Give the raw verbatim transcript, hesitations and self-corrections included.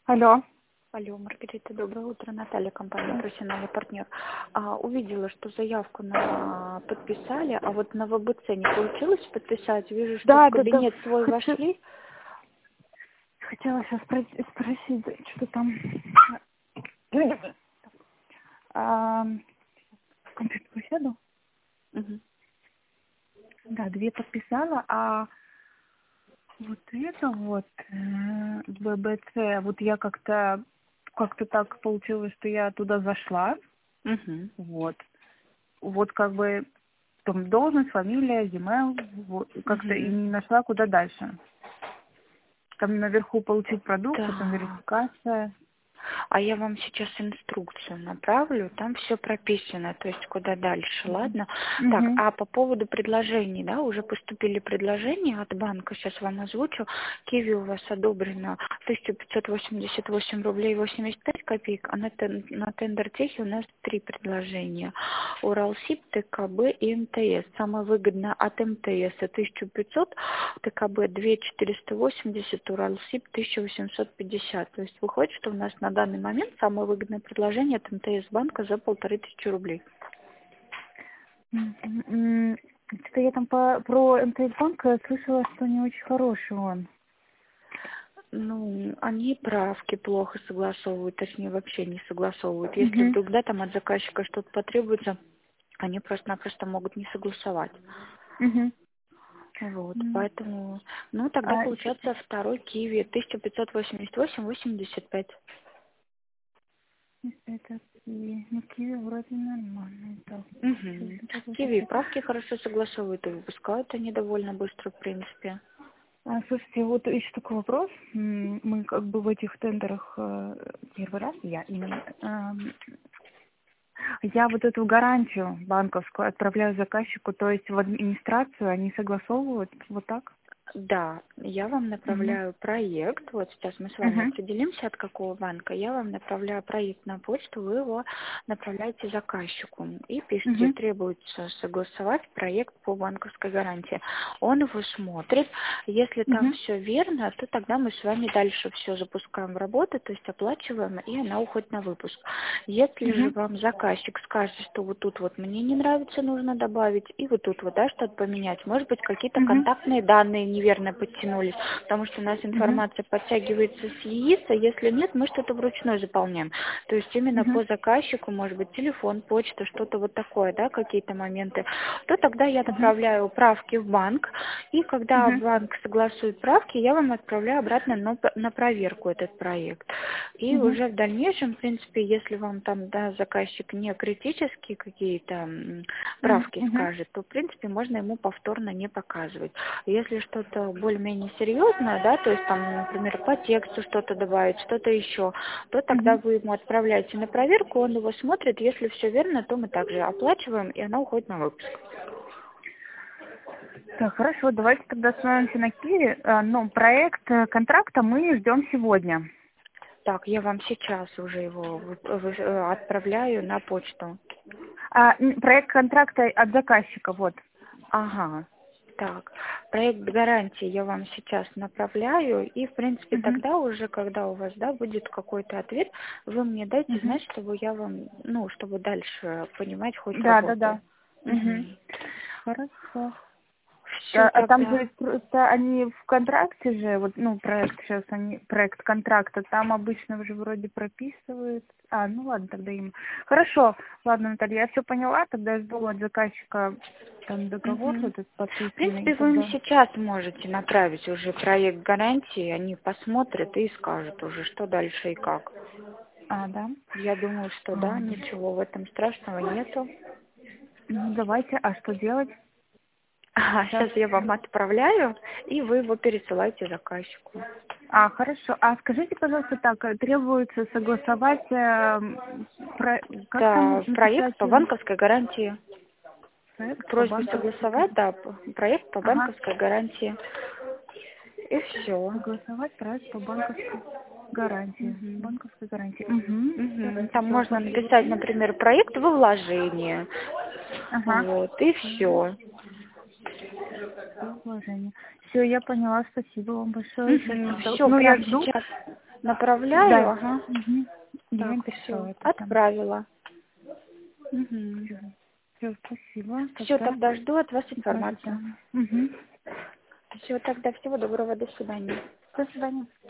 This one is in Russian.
Алло. Алло, Маргарита, доброе утро. Наталья, компания «Профессиональный партнер». А, увидела, что заявку на подписали, а вот на вэ бэ цэ не получилось подписать. Вижу, что в Да, да, да. кабинет свой Хочу... вошли. Хотела сейчас спросить, что там. А, компьютер сяду? Мгм. Да, две подписала, а вот это вот э, вэ бэ цэ, вот я как-то как-то так получилось, что я туда зашла, Мгм. вот, вот как бы там должность, фамилия, e-mail, вот, как-то и Мгм. не нашла, куда дальше. Там наверху получить продукт, потом Так. верификация. А я вам сейчас инструкцию направлю, там все прописано, то есть куда дальше, ладно? Так, Угу. а по поводу предложений, да, уже поступили предложения от банка, сейчас вам озвучу. Киви у вас одобрено тысяча пятьсот восемьдесят восемь рублей восемьдесят пять копеек, а на, тен- на тендер-техе у нас три предложения. Уралсиб, тэ ка бэ и эм тэ эс. Самое выгодное от эм тэ эс тысяча пятьсот, тэ ка бэ две тысячи четыреста восемьдесят, Уралсиб тысяча восемьсот пятьдесят. То есть выходит, что у нас на данный момент самое выгодное предложение от эм тэ эс банка за полторы тысячи рублей. М, Что-то я там по, про эм тэ эс банк слышала, что не очень хороший он. Ну, они правки плохо согласовывают, точнее вообще не согласовывают. Если Угу. вдруг, да, там от заказчика что-то потребуется, они просто-напросто могут не согласовать. Угу. Вот, поэтому, ну, тогда А щ- получается второй Киви тысяча пятьсот восемьдесят восемь восемьдесят пять. это киви. Ну, киви вроде нормально. Так, Угу. Киви восемьдесят пять. правки хорошо согласовывают и выпускают они довольно быстро, в принципе. А, слушайте, вот еще такой вопрос. М, Мы как бы в этих тендерах э, первый раз, я именно, эм, я вот эту гарантию банковскую отправляю заказчику, то есть в администрацию они согласовывают, вот так? Да, я вам Угу. направляю проект. Вот сейчас мы с вами Угу. определимся, от какого банка. Я вам направляю проект на почту, вы его направляете заказчику. И пишите, Угу. требуется согласовать проект по банковской гарантии. Он его смотрит. Если там Угу. все верно, то тогда мы с вами дальше все запускаем в работу, то есть оплачиваем, и она уходит на выпуск. Если же Угу. вам заказчик скажет, что вот тут вот мне не нравится, нужно добавить, и вот тут вот, да, что-то поменять, может быть, какие-то Угу. контактные данные неверно подтянулись, потому что у нас Угу. информация подтягивается с яиц, а если нет, мы что-то вручную заполняем. То есть именно Угу. по заказчику, может быть, телефон, почта, что-то вот такое, да, какие-то моменты, то тогда я Угу. направляю правки в банк, и когда Угу. банк согласует правки, я вам отправляю обратно на, на проверку этот проект. И Угу. уже в дальнейшем, в принципе, если вам там, да, заказчик не критические какие-то м, правки Угу. скажет, то, в принципе, можно ему повторно не показывать. Если что-то более-менее серьезное, да, то есть там, например, по тексту что-то добавить, что-то еще, то тогда Угу. вы ему отправляете на проверку, он его смотрит, если все верно, то мы также оплачиваем, и она уходит на выпуск. Так, хорошо, давайте тогда остановимся на Кире. А, ну, проект э, контракта мы ждем сегодня. Так, я вам сейчас уже его вы- вы- э, отправляю на почту. А, м, проект контракта от заказчика, вот. Ага. Так, проект гарантии я вам сейчас направляю, и, в принципе, Угу. тогда уже, когда у вас, да, будет какой-то ответ, вы мне дайте Угу. знать, чтобы я вам, ну, чтобы дальше понимать ход Да, да, работы. да. Угу. Угу. Хорошо. А, Все а там же тогда. ведь просто они в контракте же, вот, ну, проект сейчас, они, проект контракта, там обычно уже вроде прописывают. А, ну ладно, тогда им. Хорошо, ладно, Наталья, я все поняла, тогда я жду от заказчика там договор Мгм. вот этот В подписанный, и принципе, вы им тогда. сейчас можете направить уже проект гарантии, они посмотрят и скажут уже, что дальше и как. А, да? Я думаю, что да, А, ничего в этом страшного нету. ну, давайте, а что делать? Ага, Сейчас. сейчас я вам отправляю, и вы его пересылаете заказчику. А, хорошо. А скажите, пожалуйста, так, э, требуется согласовать, эм, про, как там Да, проект написать, по э, банковской гарантии. проект по Просьба банковской, га- согласовать, да, п- проект по ага, банковской гарантии. И все. согласовать проект по банковской гарантии, банковской гарантии. Угу. Там Все, можно написать, например, проект во вложение. ага, Вот, и все. все, вложение. Все, я поняла, спасибо вам большое. Сейчас, Все, ну, я прям жду. сейчас. Направляю, Да. ага. Угу. Я Так, написала все, это там. отправила. Угу. Все, спасибо. Все, Тогда тогда жду от вас до информацию. свидания. Угу. Все, тогда всего доброго, до свидания. До свидания.